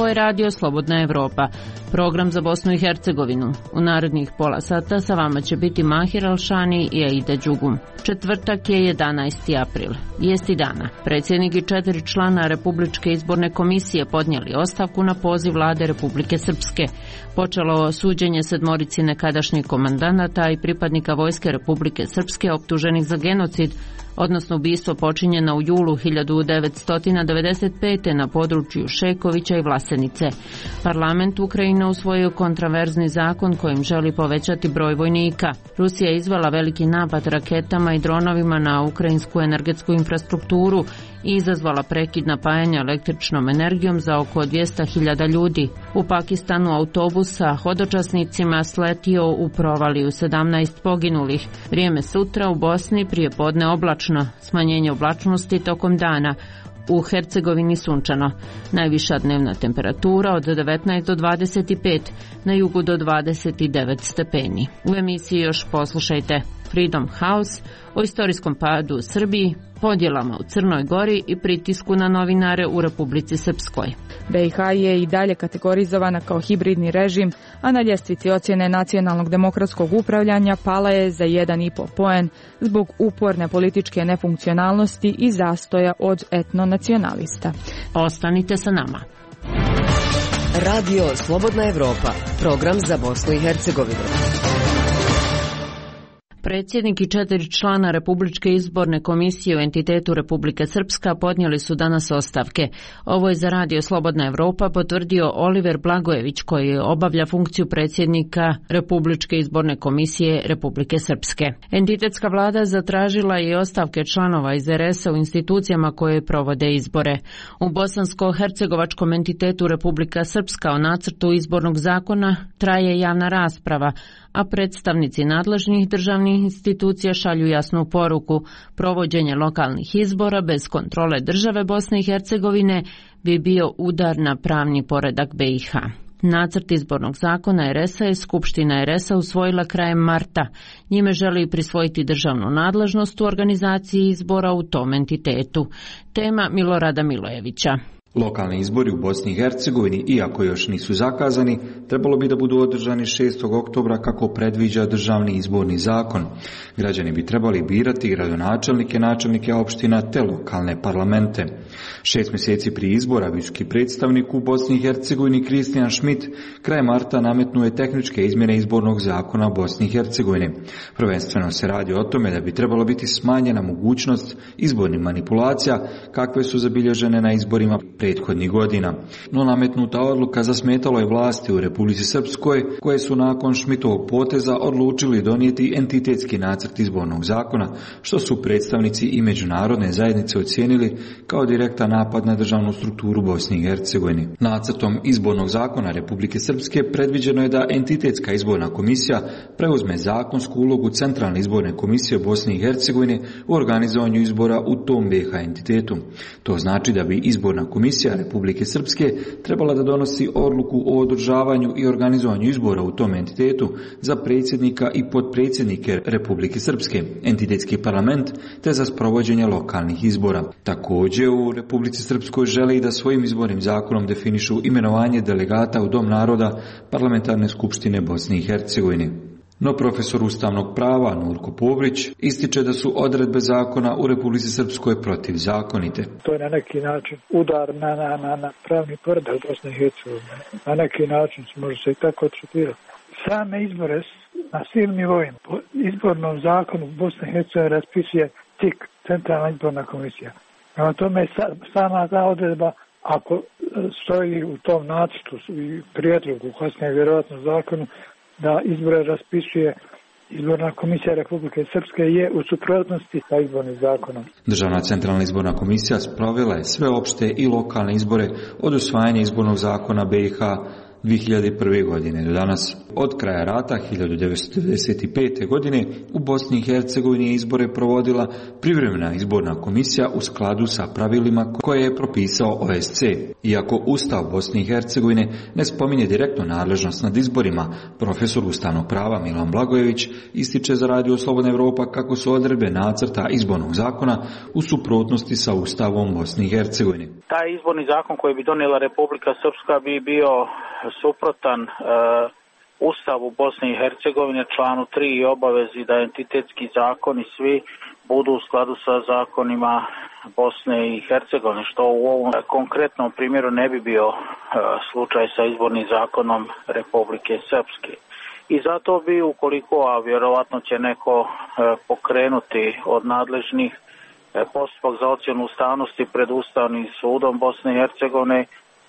Ovo je radio Slobodna Evropa, program za Bosnu i Hercegovinu. U narednih pola sata sa vama će biti Mahir Alšani i Aida Đugum. Četvrtak je 11. april. Vijesti dana. Predsjednik i 4 člana Republičke izborne komisije podnijeli ostavku na poziv vlade Republike Srpske. Počelo suđenje 7 nekadašnjih komandanata i pripadnika vojske Republike Srpske optuženih za genocid, odnosno ubistvo počinjeno u julu 1995. na području Šekovića i Vlasenice. Parlament Ukrajine usvojio kontraverzni zakon kojim želi povećati broj vojnika. Rusija je izvela veliki napad raketama i dronovima na ukrajinsku energetsku infrastrukturu i izazvala prekid napajanja električnom energijom za oko 200.000 ljudi. U Pakistanu autobus sa hodočasnicima sletio u provaliju, 17 poginulih. Vrijeme sutra u Bosni prije podne oblačno, smanjenje oblačnosti tokom dana. U Hercegovini sunčano. Najviša dnevna temperatura od 19 do 25, na jugu do 29 stepeni. U emisiji još poslušajte Freedom House o istorijskom padu u Srbiji, podjelama u Crnoj Gori i pritisku na novinare u Republici Srpskoj. BiH je i dalje kategorizovana kao hibridni režim, a na ljestvici ocjene nacionalnog demokratskog upravljanja pala je za 1,5 poen zbog uporne političke nefunkcionalnosti i zastoja od etnonacionalista. Ostanite sa nama. Radio Slobodna Evropa, program za Bosnu i Hercegovinu. Predsjednik i 4 člana Republičke izborne komisije u entitetu Republike Srpska podnijeli su danas ostavke. Ovo je za radio Slobodna Evropa potvrdio Oliver Blagojević, koji obavlja funkciju predsjednika Republičke izborne komisije Republike Srpske. Entitetska vlada zatražila je ostavke članova iz RS-a u institucijama koje provode izbore. U bosansko-hercegovačkom entitetu Republika Srpska o nacrtu izbornog zakona traje javna rasprava, a predstavnici nadležnih državnih institucija šalju jasnu poruku. Provođenje lokalnih izbora bez kontrole države Bosne i Hercegovine bi bio udar na pravni poredak BiH. Nacrt izbornog zakona RS-a je Skupština RS-a usvojila krajem marta. Njime želi prisvojiti državnu nadležnost u organizaciji izbora u tom entitetu. Tema Milorada Milojevića. Lokalni izbori u Bosni i Hercegovini, iako još nisu zakazani, trebalo bi da budu održani 6. oktobra kako predviđa državni izborni zakon. Građani bi trebali birati gradonačelnike, načelnike opština te lokalne parlamente. 6 mjeseci prije izbora visoki predstavnik u Bosni i Hercegovini Kristijan Schmidt krajem marta nametnuo je tehničke izmjene izbornog zakona Bosni i Hercegovine. Prvenstveno se radi o tome da bi trebalo biti smanjena mogućnost izbornih manipulacija kakve su zabilježene na izborima prethodnih godina. No nametnuta odluka zasmetalo je vlasti u Republici Srpskoj, koje su nakon Schmidtovog poteza odlučili donijeti entitetski nacrt izbornog zakona, što su predstavnici i međunarodne zajednice ocijenili kao direktan napad na državnu strukturu Bosne i Hercegovine. Nacrtom izbornog zakona Republike Srpske predviđeno je da entitetska izborna komisija preuzme zakonsku ulogu Centralne izborne komisije Bosne i Hercegovine u organizovanju izbora u tom BiH entitetu. To znači da bi izborna komisija Republike Srpske trebala da donosi odluku o održavanju i organizovanju izbora u tom entitetu za predsjednika i potpredsjednike Republike Srpske, entitetski parlament, te za sprovođenje lokalnih izbora. Također u Republici Srpskoj žele i da svojim izbornim zakonom definišu imenovanje delegata u Dom naroda Parlamentarne skupštine Bosne i Hercegovine. No profesor ustavnog prava Nurko Povrić ističe da su odredbe zakona u Republici Srpskoj protivzakonite. To je na neki način udar na pravni poredak Bosne i Hercegovine. Na neki način može se i tako tretirati. Same izbore na svim nivoima, po izbornom zakonu Bosne i Hercegovine raspisuje CIK, Centralna izborna komisija. Prema tome sama ta odredba, ako stoji u tom nacrtu i prijedlogu, kasnije vjerojatno zakonu, da izbore raspisuje Izborna komisija Republike Srpske, je u suprotnosti sa izbornim zakonom. Državna centralna izborna komisija sprovela je sve opšte i lokalne izbore od usvajanja izbornog zakona BiH 2001. godine do danas. Od kraja rata 1995. godine u Bosni i Hercegovini izbore provodila privremena izborna komisija u skladu sa pravilima koje je propisao OSC. Iako Ustav Bosne i Hercegovine ne spominje direktno nadležnost nad izborima, profesor ustavnog prava Milan Blagojević ističe za Radio Slobodna Evropa kako su odredbe nacrta izbornog zakona u suprotnosti sa Ustavom Bosne i Hercegovine. Taj izborni zakon koji bi donijela Republika Srpska bi bio suprotan Ustavu Bosne i Hercegovine, članu 3 i obavezi da entitetski zakoni svi budu u skladu sa zakonima Bosne i Hercegovine, što u ovom konkretnom primjeru ne bi bio slučaj sa izbornim zakonom Republike Srpske. I zato bi, ukoliko, a vjerovatno će neko pokrenuti od nadležnih postupak za ocjenu ustavnosti pred Ustavnim sudom Bosne i Hercegovine,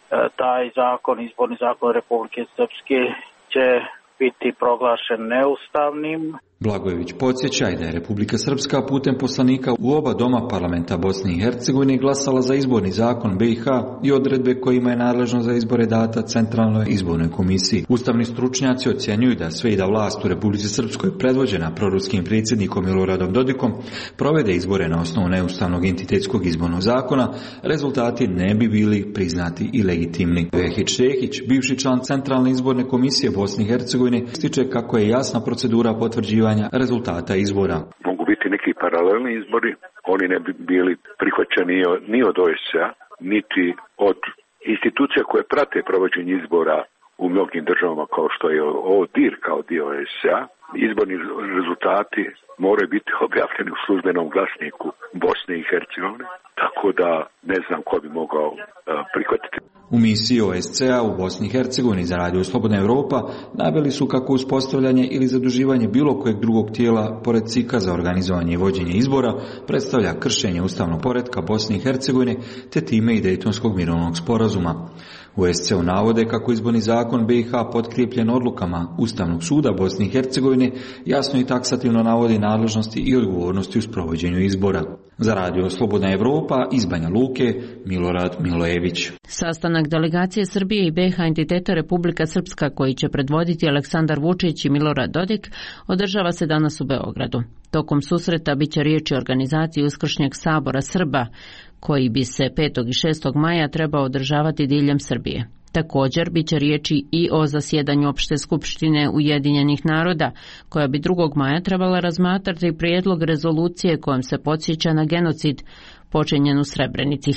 taj zakon, izborni zakon Republike Srpske, će biti proglašen neustavnim. Blagojević podsjeća da je Republika Srpska putem poslanika u oba doma parlamenta Bosne i Hercegovine glasala za izborni zakon BiH i odredbe kojima je nadležno za izbore data Centralnoj izbornoj komisiji. Ustavni stručnjaci ocjenjuju da sve i da vlast u Republici Srpskoj predvođena proruskim predsjednikom Miloradom Dodikom provede izbore na osnovu neustavnog entitetskog izbornog zakona, rezultati ne bi bili priznati i legitimni. Vehić Šehić, bivši član Centralne izborne komisije Bosne i Hercegovine, ističe kako je jasna procedura potvrđivanja rezultata izbora. Mogu biti neki paralelni izbori, oni ne bi bili prihvaćeni ni od OSCE-a, niti od institucija koje prate provođenje izbora u mnogim državama kao što je ODIR kao dio OSCE-a. Izborni rezultati moraju biti objavljeni u službenom glasniku Bosne i Hercegovine, tako da ne znam ko bi mogao prihvatiti. U misiji OSCE-a u Bosni i Hercegovini za Radio Slobodna Evropa naveli su kako uspostavljanje ili zaduživanje bilo kojeg drugog tijela pored CIK-a za organizovanje i vođenje izbora predstavlja kršenje ustavnog poretka Bosne i Hercegovine te time i Dejtonskog mirovnog sporazuma. U OSCE-u navode kako izborni zakon BiH potkrijepljen odlukama Ustavnog suda Bosne i Hercegovine jasno i taksativno navodi nadležnosti i odgovornosti u sprovođenju izbora. Za Radio Slobodna Evropa iz Banja Luke, Milorad Milojević. Sastanak delegacije Srbije i BiH entiteta Republika Srpska koji će predvoditi Aleksandar Vučić i Milorad Dodik održava se danas u Beogradu. Tokom susreta biće riječi o organizaciji Uskršnjeg sabora Srba, koji bi se 5. i 6. maja trebao održavati diljem Srbije. Također biće riječi i o zasjedanju Opšte skupštine Ujedinjenih naroda, koja bi 2. maja trebala razmatrati prijedlog rezolucije kojom se podsjeća na genocid počinjen u Srebrenici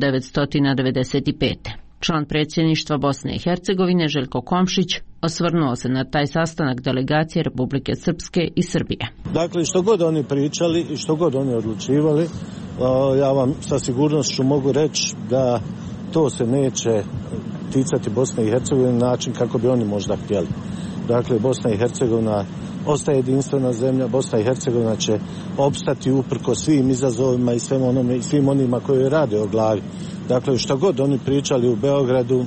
1995. Član predsjedništva Bosne i Hercegovine Željko Komšić osvrnuo se na taj sastanak delegacije Republike Srpske i Srbije. Dakle, što god oni pričali i što god oni odlučivali, ja vam sa sigurnošću mogu reći da to se neće ticati Bosne i Hercegovine na način kako bi oni možda htjeli. Dakle, Bosna i Hercegovina ostaje jedinstvena zemlja, Bosna i Hercegovina će opstati uprko svim izazovima i svim onima koji rade o glavi. Dakle, što god oni pričali u Beogradu,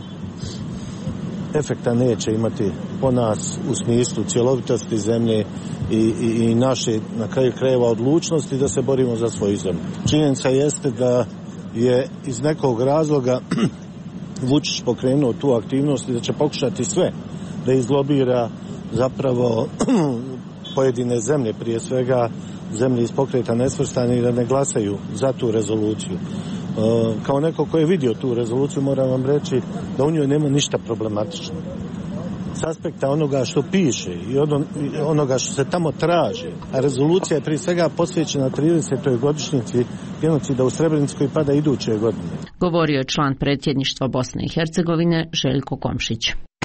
efekta neće imati po nas u smislu cjelovitosti zemlje i naše, na kraju krajeva, odlučnosti da se borimo za svoju zemlju. Činjenica jeste da je iz nekog razloga Vučić pokrenuo tu aktivnost i da će pokušati sve da izlobira zapravo pojedine zemlje, prije svega zemlje iz pokreta nesvrstanih, da ne glasaju za tu rezoluciju. Kao neko ko je vidio tu rezoluciju, moram vam reći da u njoj nema ništa problematično. S aspekta onoga što piše i onoga što se tamo traži, a rezolucija je prije svega posvećena 30. godišnjici genocida u Srebrenici koji pada iduće godine. Govorio je član predsjedništva Bosne i Hercegovine Željko Komšić.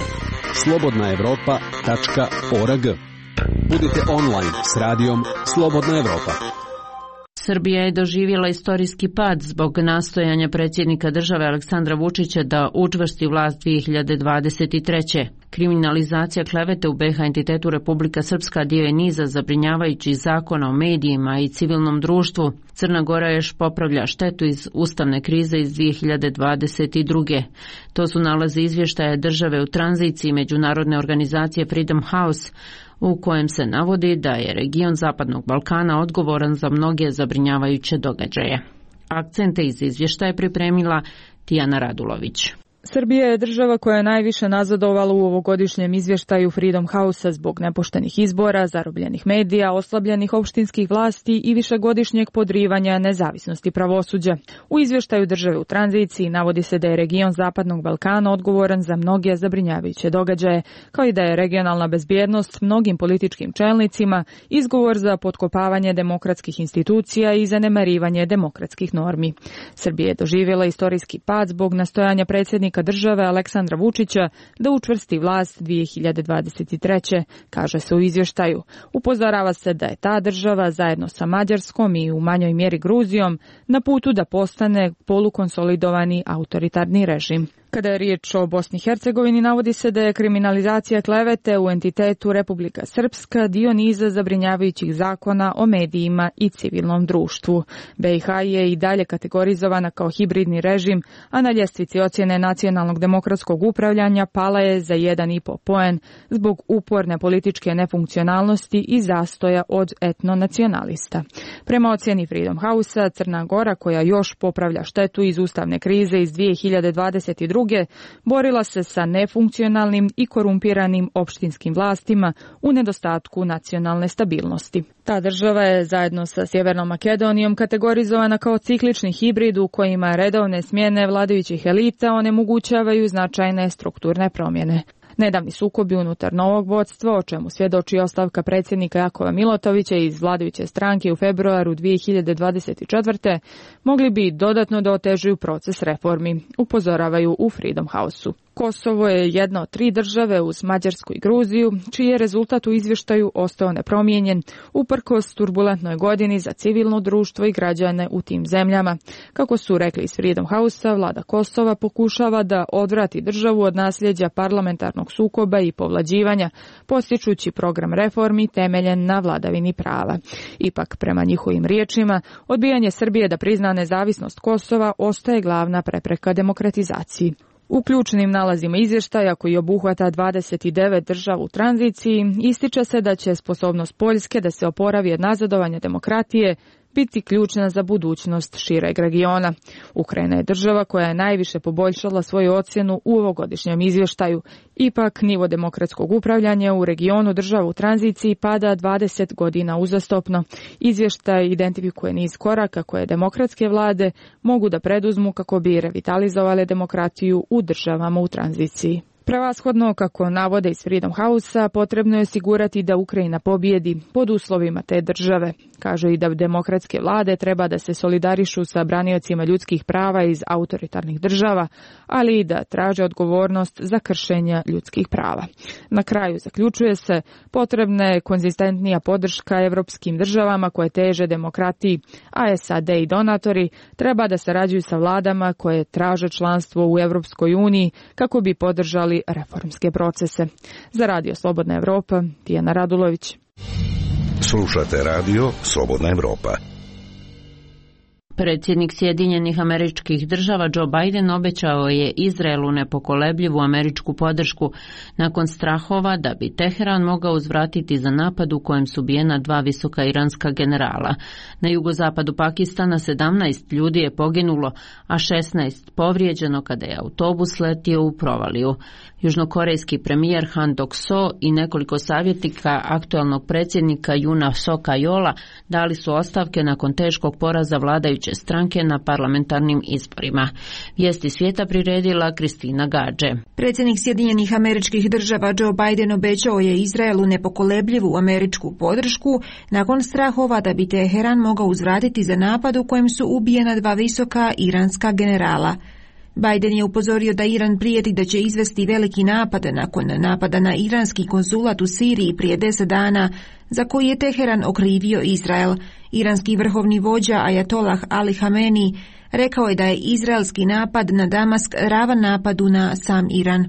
slobodnaevropa.org. Budite online s radijom Slobodna Evropa. Srbija je doživjela istorijski pad zbog nastojanja predsjednika države Aleksandra Vučića da učvrsti vlast 2023. Kriminalizacija klevete u BiH entitetu Republika Srpska dio je niza zabrinjavajućih zakona o medijima i civilnom društvu. Crna Gora još popravlja štetu iz ustavne krize iz 2022. To su nalazi izvještaja države u tranziciji međunarodne organizacije Freedom House, u kojem se navodi da je region Zapadnog Balkana odgovoran za mnoge zabrinjavajuće događaje. Akcente iz izvještaja je pripremila Tijana Radulović. Srbija je država koja je najviše nazadovala u ovogodišnjem izvještaju Freedom House-a zbog nepoštenih izbora, zarobljenih medija, oslabljenih opštinskih vlasti i višegodišnjeg podrivanja nezavisnosti pravosuđa. U izvještaju države u tranziciji navodi se da je region Zapadnog Balkana odgovoran za mnoge zabrinjavajuće događaje, kao i da je regionalna bezbjednost mnogim političkim čelnicima izgovor za potkopavanje demokratskih institucija i zanemarivanje demokratskih normi. Srbija je doživjela istorijski pad zbog nastojanja predsjednika države Aleksandra Vučića da učvrsti vlast 2023. kaže se u izvještaju. Upozorava se da je ta država zajedno sa Mađarskom i u manjoj mjeri Gruzijom na putu da postane polukonsolidovani autoritarni režim. Kada je riječ o Bosni i Hercegovini, navodi se da je kriminalizacija klevete u entitetu Republika Srpska dio niza zabrinjavajućih zakona o medijima i civilnom društvu. BiH je i dalje kategorizovana kao hibridni režim, a na ljestvici ocjene nacionalnog demokratskog upravljanja pala je za 1,5 poen zbog uporne političke nefunkcionalnosti i zastoja od etnonacionalista. Prema ocjeni Freedom House-a, Crna Gora, koja još popravlja štetu iz ustavne krize iz 2022. borila se sa nefunkcionalnim i korumpiranim opštinskim vlastima u nedostatku nacionalne stabilnosti. Ta država je zajedno sa Sjevernom Makedonijom kategorizovana kao ciklični hibrid u kojima redovne smjene vladajućih elita onemogućavaju značajne strukturne promjene. Nedavni sukobi unutar novog vodstva, o čemu svjedoči ostavka predsjednika Jakova Milotovića iz vladajuće stranke u februaru 2024. mogli bi dodatno da otežuju proces reformi, upozoravaju u Freedom House-u. Kosovo je jedna od 3 države uz Mađarsku i Gruziju, čiji je rezultat u izvještaju ostao nepromijenjen, uprkos turbulentnoj godini za civilno društvo i građane u tim zemljama. Kako su rekli iz Freedom House-a, vlada Kosova pokušava da odvrati državu od nasljeđa parlamentarnog sukoba i povlađivanja, postičući program reformi temeljen na vladavini prava. Ipak, prema njihovim riječima, odbijanje Srbije da prizna nezavisnost Kosova ostaje glavna prepreka demokratizaciji. U ključnim nalazima izvještaja, koji obuhvata 29 država u tranziciji, ističe se da će sposobnost Poljske da se oporavi od nazadovanja demokratije biti ključna za budućnost šireg regiona. Ukrajina je država koja je najviše poboljšala svoju ocjenu u ovogodišnjem izvještaju. Ipak, nivo demokratskog upravljanja u regionu država u tranziciji pada 20 godina uzastopno. Izvještaj identifikuje niz koraka koje demokratske vlade mogu da preduzmu kako bi revitalizovale demokratiju u državama u tranziciji. Prevashodno, kako navode iz Freedom House-a, potrebno je osigurati da Ukrajina pobjedi pod uslovima te države. Kažu i da demokratske vlade treba da se solidarišu sa braniocima ljudskih prava iz autoritarnih država, ali i da traže odgovornost za kršenja ljudskih prava. Na kraju zaključuje se, potrebna je konzistentnija podrška evropskim državama koje teže demokratiji, a SAD i donatori treba da sarađuju sa vladama koje traže članstvo u Evropskoj uniji kako bi podržali reformske procese. Za Radio Slobodna Evropa, Tijana Radulović. Slušate Radio Slobodna Evropa. Predsjednik Sjedinjenih Američkih Država Joe Biden obećao je Izraelu nepokolebljivu američku podršku nakon strahova da bi Teheran mogao uzvratiti za napad u kojem su ubijena 2 visoka iranska generala. Na jugozapadu Pakistana 17 ljudi je poginulo, a 16 povrijeđeno kada je autobus letio u provaliju. Južnokorejski premijer Han Dok-so i nekoliko savjetnika aktualnog predsjednika Juna Soka Jola dali su ostavke nakon teškog poraza vladajuće stranke na parlamentarnim izborima. Vijesti svijeta priredila Kristina Gađe. Predsjednik Sjedinjenih Američkih Država Joe Biden obećao je Izraelu nepokolebljivu američku podršku nakon strahova da bi Teheran mogao uzvratiti za napad u kojem su ubijena 2 visoka iranska generala. Biden je upozorio da Iran prijeti da će izvesti veliki napad nakon napada na iranski konzulat u Siriji prije 10 dana, za koji je Teheran okrivio Izrael. Iranski vrhovni vođa Ajatollah Ali Hameni rekao je da je izraelski napad na Damask ravan napadu na sam Iran.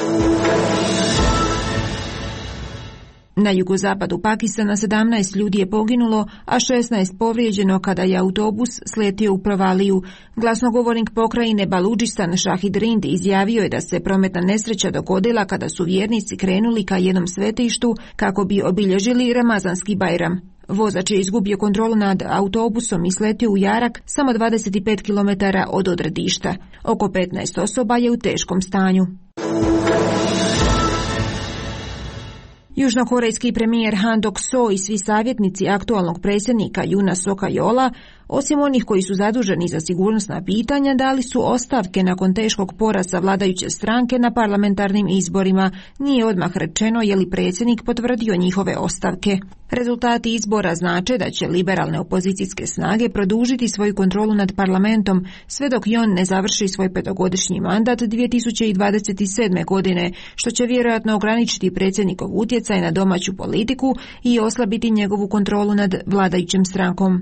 Na jugozapadu Pakistana 17 ljudi je poginulo, a 16 povrijeđeno kada je autobus sletio u provaliju. Glasnogovornik pokrajine Baludžistan Šahid Rind izjavio je da se prometna nesreća dogodila kada su vjernici krenuli ka jednom svetištu kako bi obilježili Ramazanski Bajram. Vozač je izgubio kontrolu nad autobusom i sletio u jarak samo 25 km od odredišta. Oko 15 osoba je u teškom stanju. Južnokorejski premijer Han Dok-so i svi savjetnici aktualnog predsjednika Yoona Suk-yeola, osim onih koji su zaduženi za sigurnosna pitanja, dali su ostavke nakon teškog poraza vladajuće stranke na parlamentarnim izborima. Nije odmah rečeno je li predsjednik potvrdio njihove ostavke. Rezultati izbora znače da će liberalne opozicijske snage produžiti svoju kontrolu nad parlamentom sve dok Yoon ne završi svoj 5-godišnji mandat 2027. godine, što će vjerojatno ograničiti predsjednikov utjecaj na domaću politiku i oslabiti njegovu kontrolu nad vladajućim strankom.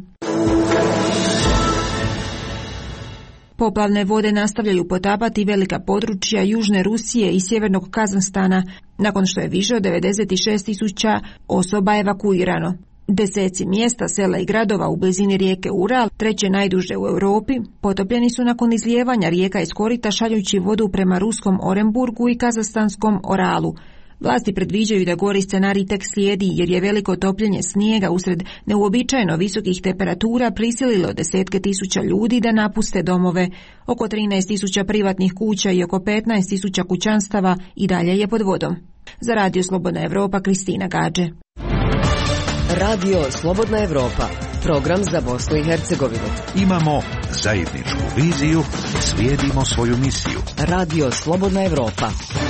Poplavne vode nastavljaju potapati velika područja južne Rusije i sjevernog Kazahstana, nakon što je više od 96.000 osoba evakuirano. Deseci mjesta, sela i gradova u blizini rijeke Ural, treće najduže u Europi, potopljeni su nakon izlijevanja rijeka iz korita šaljući vodu prema ruskom Orenburgu i kazahstanskom Oralu. Vlasti predviđaju da gori scenarij tek slijedi jer je veliko topljenje snijega usred neuobičajeno visokih temperatura prisililo desetke tisuća ljudi da napuste domove. Oko 13.000 privatnih kuća i oko 15.000 kućanstava i dalje je pod vodom. Za Radio Slobodna Evropa, Kristina Gađe. Radio Slobodna Evropa, program za Bosnu i Hercegovinu. Imamo zajedničku viziju, slijedimo svoju misiju. Radio Slobodna Evropa.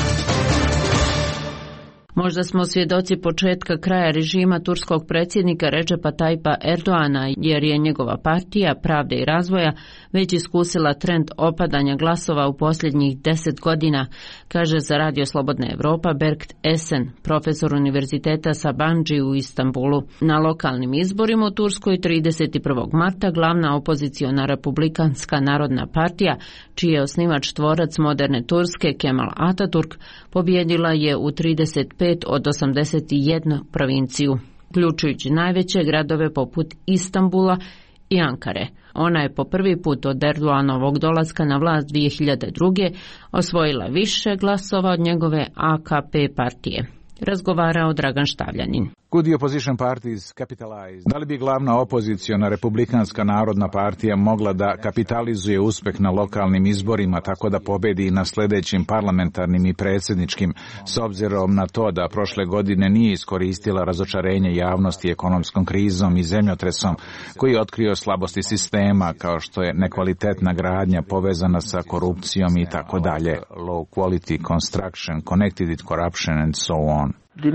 Možda smo svjedoci početka kraja režima turskog predsjednika Recepa Tayyipa Erdoana, jer je njegova partija Pravde i razvoja već iskusila trend opadanja glasova u posljednjih 10 godina, kaže za Radio Slobodna Evropa Berkt Esen, profesor Univerziteta Sabancı u Istanbulu. Na lokalnim izborima u Turskoj 31. marta glavna opoziciona Republikanska narodna partija, čiji je osnivač tvorac moderne Turske Kemal Atatürk, pobjedila je u 35 od 81 provinciju, uključujući najveće gradove poput Istanbula i Ankare. Ona je po prvi put od Erdoganovog dolaska na vlast 2002. osvojila više glasova od njegove AKP partije. Razgovarao Dragan Štavljanin. Could the opposition parties capitalize? Da li bi glavna opoziciona Republikanska narodna partija mogla da kapitalizuje uspeh na lokalnim izborima tako da pobedi na sljedećim parlamentarnim i predsjedničkim, s obzirom na to da prošle godine nije iskoristila razočarenje javnosti ekonomskom krizom i zemljotresom koji je otkrio slabosti sistema kao što je nekvalitetna gradnja povezana sa korupcijom i tako dalje, low quality construction, connected with corruption and so on.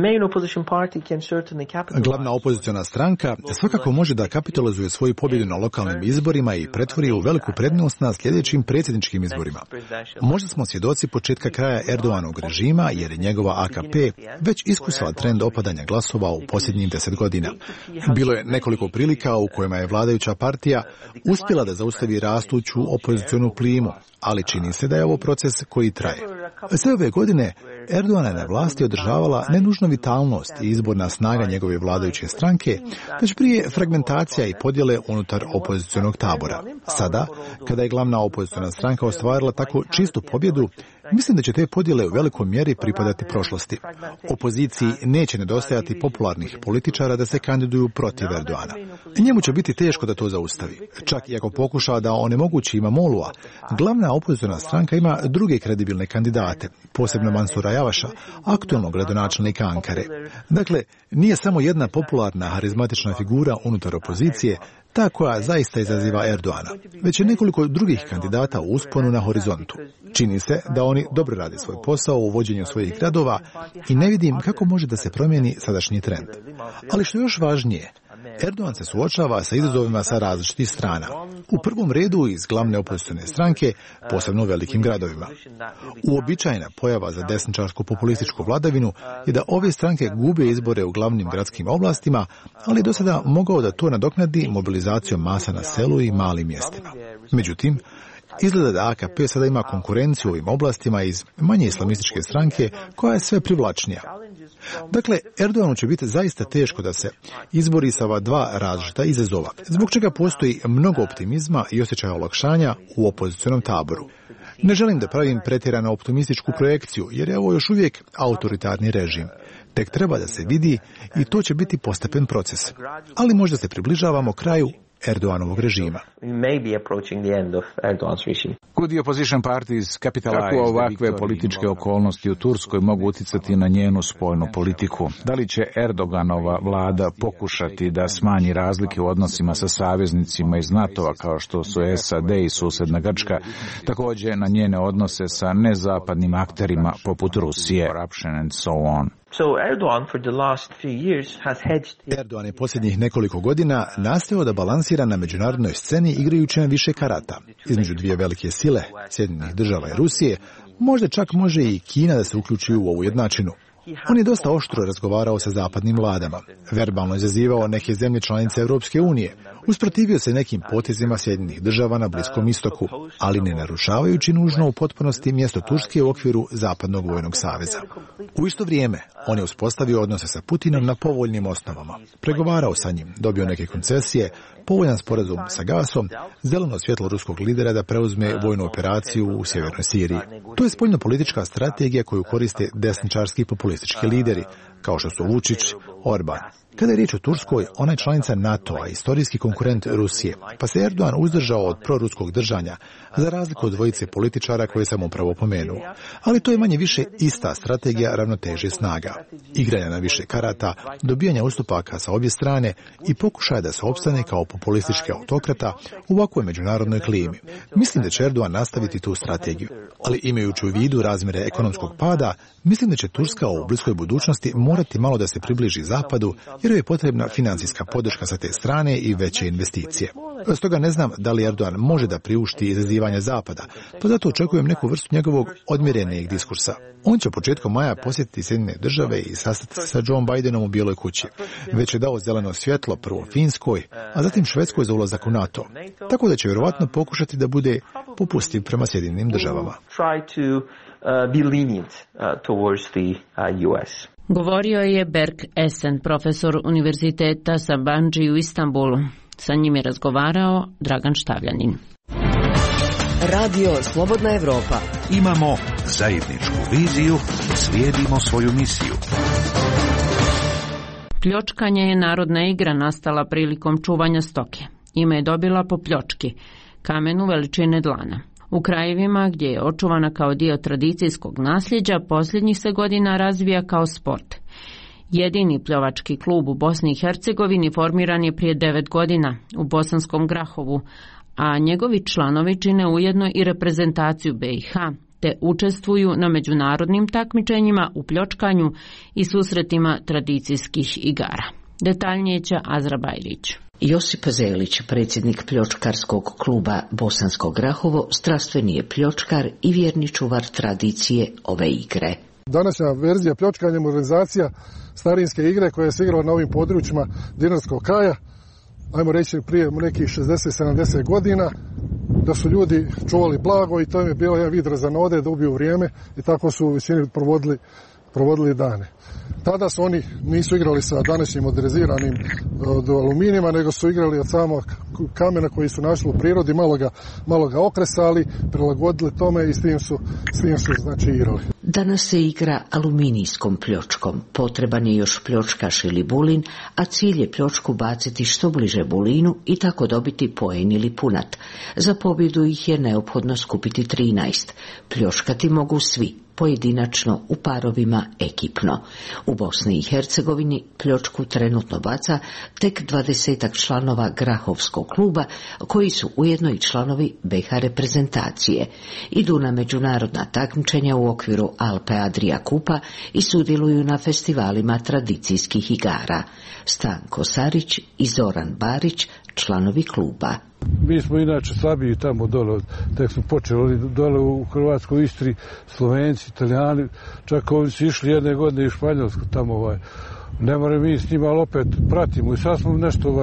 Glavna opoziciona stranka svakako može da kapitalizuje svoju pobjedu na lokalnim izborima i pretvori u veliku prednost na sljedećim predsjedničkim izborima. Možda smo svjedoci početka kraja Erdoganovog režima jer je njegova AKP već iskusila trend opadanja glasova u posljednjih 10 godina. Bilo je nekoliko prilika u kojima je vladajuća partija uspjela da zaustavi rastuću opozicionu plimu, ali čini se da je ovo proces koji traje. Sve ove godine Erdogan je na vlasti održavala ne nužno vitalnost i izborna snaga njegove vladajuće stranke, već prije fragmentacija i podjele unutar opozicionog tabora. Sada, kada je glavna opoziciona stranka ostvarila tako čistu pobjedu, mislim da će te podjele u velikoj mjeri pripadati prošlosti. Opoziciji neće nedostajati popularnih političara da se kandiduju protiv Erdogana. Njemu će biti teško da to zaustavi. Čak i ako pokuša da onemogući Imamoglu'a, glavna opoziciona stranka ima druge kredibilne kandidate, posebno Mansura Javaša, aktualnog gradonačelnika Ankare. Dakle, nije samo jedna popularna, harizmatična figura unutar opozicije ta koja zaista izaziva Erdogana, već je nekoliko drugih kandidata u usponu na horizontu. Čini se da oni dobro rade svoj posao u vođenju svojih gradova i ne vidim kako može da se promijeni sadašnji trend. Ali što je još važnije, Erdogan se suočava sa izazovima sa različitih strana. U prvom redu iz glavne opozicione stranke, posebno u velikim gradovima. Uobičajena pojava za desničarsku populističku vladavinu je da ove stranke gube izbore u glavnim gradskim oblastima, ali do sada mogao da to nadoknadi mobilizacijom masa na selu i malim mjestima. Međutim, izgleda da AKP sada ima konkurenciju u ovim oblastima iz manje islamističke stranke koja je sve privlačnija. Dakle, Erdoganu će biti zaista teško da se izbori sa ova dva različita izazova, zbog čega postoji mnogo optimizma i osjećaja olakšanja u opozicionom taboru. Ne želim da pravim pretjerano optimističku projekciju, jer je ovo još uvijek autoritarni režim. tek treba da se vidi i to će biti postepen proces. Ali možda se približavamo kraju Erdoganovog režima. Kako ovakve političke okolnosti u Turskoj mogu uticati na njenu spoljnu politiku? Da li će Erdoganova vlada pokušati da smanji razlike u odnosima sa saveznicima iz NATO-a kao što su SAD i susedna Grčka, također na njene odnose sa nezapadnim akterima poput Rusije, corruption and so on? Erdogan je posljednjih nekoliko godina nastojao da balansira na međunarodnoj sceni igrajući na više karata. Između dvije velike sile, Sjedinjenih Država i Rusije, možda čak može i Kina da se uključi u ovu jednačinu. On je dosta oštro razgovarao sa zapadnim vladama, verbalno izazivao neke zemlje članice Europske unije, usprotivio se nekim potezima Sjedinjenih Država na Bliskom istoku, ali ne narušavajući nužno u potpunosti mjesto Turske u okviru Zapadnog vojnog saveza. U isto vrijeme, on je uspostavio odnose sa Putinom na povoljnim osnovama, pregovarao sa njim, dobio neke koncesije, povoljan sporazum sa Gasom, zeleno svjetlo ruskog lidera da preuzme vojnu operaciju u sjevernoj Siriji. To je spoljnopolitička strategija koju koriste desničarski populistički lideri, kao što su Vučić, Orban. Kada je riječ o Turskoj, ona je članica NATO-a, istorijski konkurent Rusije, pa se Erdogan uzdržao od proruskog držanja, za razliku od dvojice političara koje sam upravo pomenuo. Ali to je manje više ista strategija ravnoteže snaga. Igranja na više karata, dobijanja ustupaka sa obje strane i pokušaja da se opstane kao populistički autokrata u ovakvoj međunarodnoj klimi. Mislim da će Erdogan nastaviti tu strategiju. Ali imajući u vidu razmjere ekonomskog pada, mislim da će Turska u bliskoj budućnosti morati malo da se približi Zapadu, jer je potrebna financijska podrška sa te strane i veće investicije. Stoga ne znam da li Erdogan može da priušti izazivanje Zapada, pa zato očekujem neku vrstu njegovog odmjerenijeg diskursa. On će početkom maja posjetiti Sjedinjene Države i sastati se sa Joe Bidenom u Bijeloj kući. Već je dao zeleno svjetlo prvo Finskoj, a zatim Švedskoj za ulazak u NATO. Tako da će vjerovatno pokušati da bude popustiv prema Sjedinjenim Državama. Govorio je Berk Esen, profesor Univerziteta Sabancı u Istanbulu. Sa njim je razgovarao Dragan Štavljanin. Radio Slobodna Evropa. Imamo zajedničku viziju, slijedimo svoju misiju. Pljočkanje je narodna igra nastala prilikom čuvanja stoke. Ime je dobila po pljočki, kamenu veličine dlana. U krajevima gdje je očuvana kao dio tradicijskog nasljeđa, posljednjih se godina razvija kao sport. Jedini pljovački klub u Bosni i Hercegovini formiran je prije 9 godina u Bosanskom Grahovu, a njegovi članovi čine ujedno i reprezentaciju BiH, te učestvuju na međunarodnim takmičenjima u pljočkanju i susretima tradicijskih igara. Detaljnije će Azra Bajrić. Josip Zelić, predsjednik pljočkarskog kluba Bosansko Grahovo, strastveni je pljočkar i vjerni čuvar tradicije ove igre. Današnja verzija pljočkanja je modernizacija starinske igre koja se igrala na ovim područjima dinarskog kraja, ajmo reći prije nekih 60-70 godina, da su ljudi čuvali blago i to im je bilo jedan vid razanode da ubiju vrijeme i tako su u većini provodili dane. Tada su oni nisu igrali sa današnjim moderniziranim od aluminijima, nego su igrali od samog kamena koji su našli u prirodi, malo ga okresali, prilagodili tome i s tim su znači igrali. Danas se igra aluminijskom pljočkom. Potreban je još pljočkaš ili bulin, a cilj je pljočku baciti što bliže bulinu i tako dobiti poen ili punat. Za pobjedu ih je neophodno skupiti 13. Pljočkati mogu svi, pojedinačno, u parovima, ekipno. U Bosni i Hercegovini pljočku trenutno baca tek 20 članova Grahovskog kluba, koji su ujedno i članovi BiH reprezentacije. Idu na međunarodna takmičenja u okviru Alpe Adria Kupa i sudjeluju na festivalima tradicijskih igara. Stanko Sarić i Zoran Barić, članovi kluba. Mi smo inače slabiji tamo dole, tek smo počeli dole u Hrvatskoj, Istri, Slovenci, Italijani, čak ovdje su išli jedne godine u Španjolsku tamo, ne moramo mi s njima, ali opet pratimo i sad smo nešto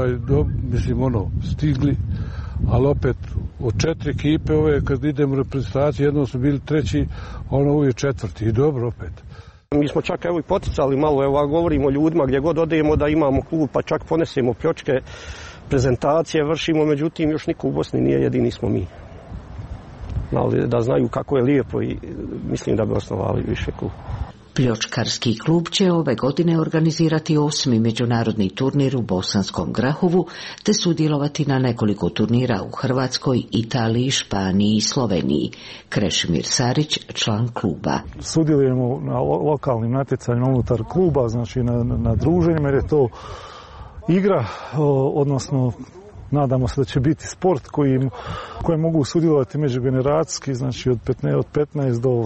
stigli, ali opet od 4 ekipe kad idemo u reprezentaciju, jednom smo bili 3, uvijek 4 i dobro opet. Mi smo čak i poticali malo, govorimo ljudima gdje god odemo da imamo klub, pa čak ponesemo pljočke, prezentacije vršimo, međutim još niko u Bosni nije, jedini smo mi. Da znaju kako je lijepo i mislim da bi osnovali više klub. Pljočkarski klub će ove godine organizirati 8. međunarodni turnir u Bosanskom Grahovu te sudjelovati na nekoliko turnira u Hrvatskoj, Italiji, Španiji i Sloveniji. Krešimir Sarić, član kluba. Sudjelujemo na lokalnim natjecanjima unutar kluba, znači na druženjima, jer je to igra, odnosno nadamo se da će biti sport koji mogu sudjelovati međugeneracijski, znači od 15 do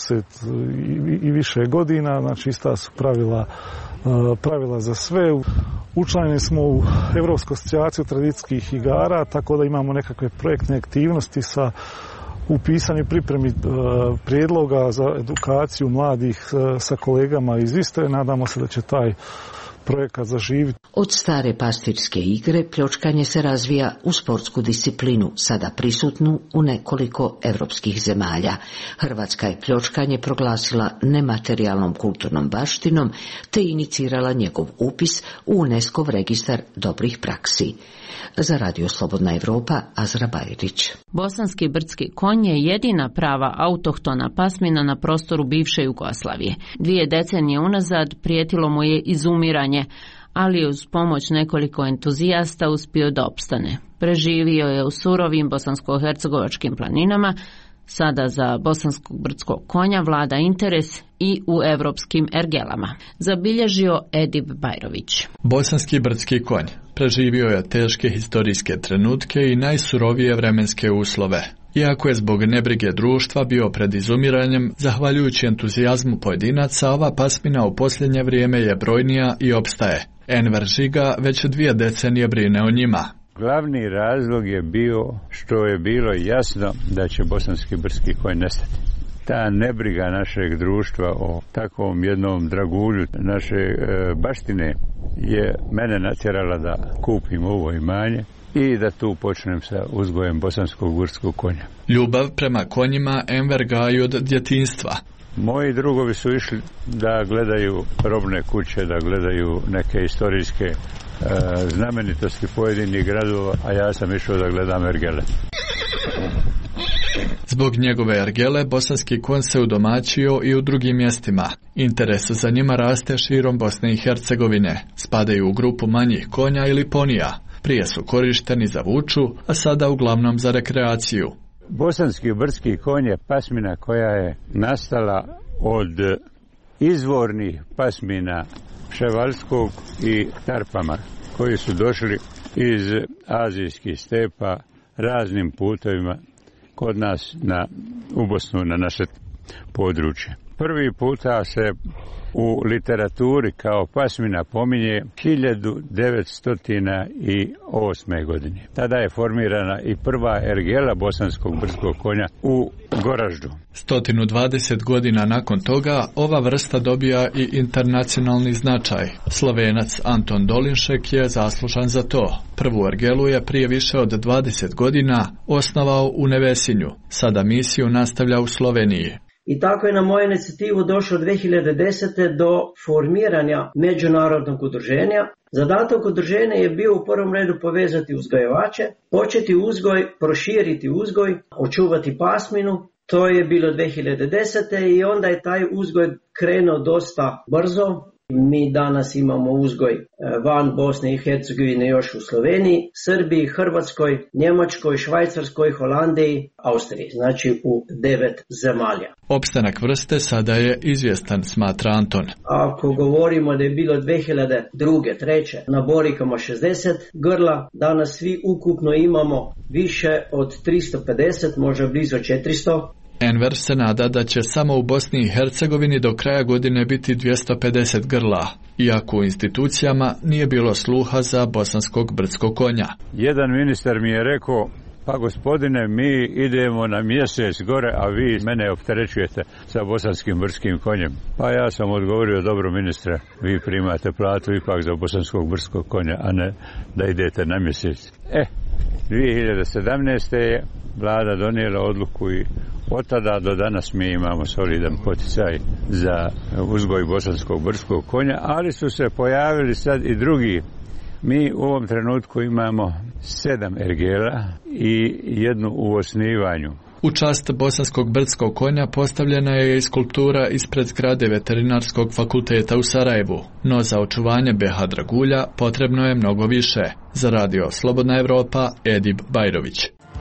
80 i više godina, znači ista su pravila za sve. Učlanjeni smo u Europsku asocijaciju tradicijskih igara, tako da imamo nekakve projektne aktivnosti u pisanju i pripremi prijedloga za edukaciju mladih sa kolegama iz Istre. Nadamo se da će taj projekat zaživiti. Od stare pastirske igre pljočkanje se razvija u sportsku disciplinu, sada prisutnu u nekoliko europskih zemalja. Hrvatska je pljočkanje proglasila nematerijalnom kulturnom baštinom te inicirala njegov upis u UNESCO registar dobrih praksi. Za Radio Slobodna Evropa, Azra Bajrić. Bosanski brdski konj je jedina prava autohtona pasmina na prostoru bivše Jugoslavije. 2 decenije unazad prijetilo mu je izumiranje, ali je uz pomoć nekoliko entuzijasta uspio da opstane. Preživio je u surovim bosansko-hercegovačkim planinama. Sada za bosanskog brdskog konja vlada interes i u evropskim ergelama, zabilježio Edip Bajrović. Bosanski brdski konj preživio je teške historijske trenutke i najsurovije vremenske uslove. Iako je zbog nebrige društva bio pred izumiranjem, zahvaljujući entuzijazmu pojedinaca, ova pasmina u posljednje vrijeme je brojnija i opstaje. Enver Žiga već 2 decenije brine o njima. Glavni razlog je bio što je bilo jasno da će bosanski brdski konj nestati. Ta nebriga našeg društva o takvom jednom dragulju naše baštine je mene natjerala da kupim ovo imanje i da tu počnem sa uzgojem bosanskog brdskog konja. Ljubav prema konjima Enver gaji od djetinjstva. Moji drugovi su išli da gledaju robne kuće, da gledaju neke historijske znamenitosti pojedinih gradova, a ja sam išao da gledam ergele. Zbog njegove ergele bosanski konj se udomaćio i u drugim mjestima. Interes za njima raste širom Bosne i Hercegovine. Spadaju u grupu manjih konja ili ponija. Prije su korišteni za vuču, a sada uglavnom za rekreaciju. Bosanski brdski konj je pasmina koja je nastala od izvornih pasmina Ševalskog i Tarpama, koji su došli iz azijskih stepa raznim putovima kod nas u Bosnu, na naše područje. Prvi puta se u literaturi kao pasmina pominje 1908. godine. Tada je formirana i prva ergela bosanskog brdskog konja u Goraždu. 120 godina nakon toga ova vrsta dobija i internacionalni značaj. Slovenac Anton Dolinšek je zaslužan za to. Prvu ergelu je prije više od 20 godina osnovao u Nevesinju. Sada misiju nastavlja u Sloveniji. I tako je na moju inicijativu došlo 2010. do formiranja međunarodnog udruženja. Zadatak udruženja je bio u prvom redu povezati uzgajivače, početi uzgoj, proširiti uzgoj, očuvati pasminu. To je bilo 2010. i onda je taj uzgoj krenuo dosta brzo. Mi danas imamo uzgoj van Bosne i Hercegovine još u Sloveniji, Srbiji, Hrvatskoj, Njemačkoj, Švajcarskoj, Holandiji, Austriji, znači u 9 zemalja. Opstanak vrste sada je izvjestan, smatra Anton. Ako govorimo da je bilo 2002. 2003. na borikama 60 grla, danas svi ukupno imamo više od 350, možda blizu 400. Enver se nada da će samo u Bosni i Hercegovini do kraja godine biti 250 grla, iako u institucijama nije bilo sluha za bosanskog brdskog konja. Jedan ministar mi je rekao, pa gospodine, mi idemo na mjesec gore, a vi mene opterećujete sa bosanskim brdskim konjem. Pa ja sam odgovorio, dobro ministre, vi primate platu ipak za bosanskog brdskog konja, a ne da idete na mjesec. 2017. je vlada donijela odluku i od tada do danas mi imamo solidan poticaj za uzgoj bosanskog brdskog konja, ali su se pojavili sad i drugi. Mi u ovom trenutku imamo 7 ergela i jednu u osnivanju. U čast bosanskog brdskog konja postavljena je i skulptura ispred zgrade Veterinarskog fakulteta u Sarajevu, no za očuvanje BH dragulja potrebno je mnogo više. Za Radio Slobodna Evropa, Edib Bajrović.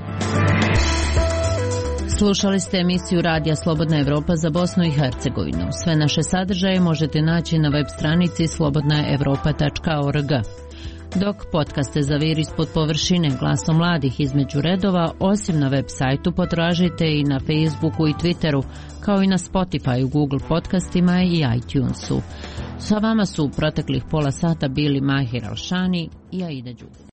Slušali ste emisiju Radija Slobodna Evropa za Bosnu i Hercegovinu. Sve naše sadržaje možete naći na web stranici slobodnaevropa.org. Dok podcaste Zavir ispod površine, Glasom mladih između redova, osim na web sajtu potražite i na Facebooku i Twitteru, kao i na Spotify, Google podcastima i iTunesu. Sa vama su u proteklih pola sata bili Mahir Alšani i Aida Đubrić.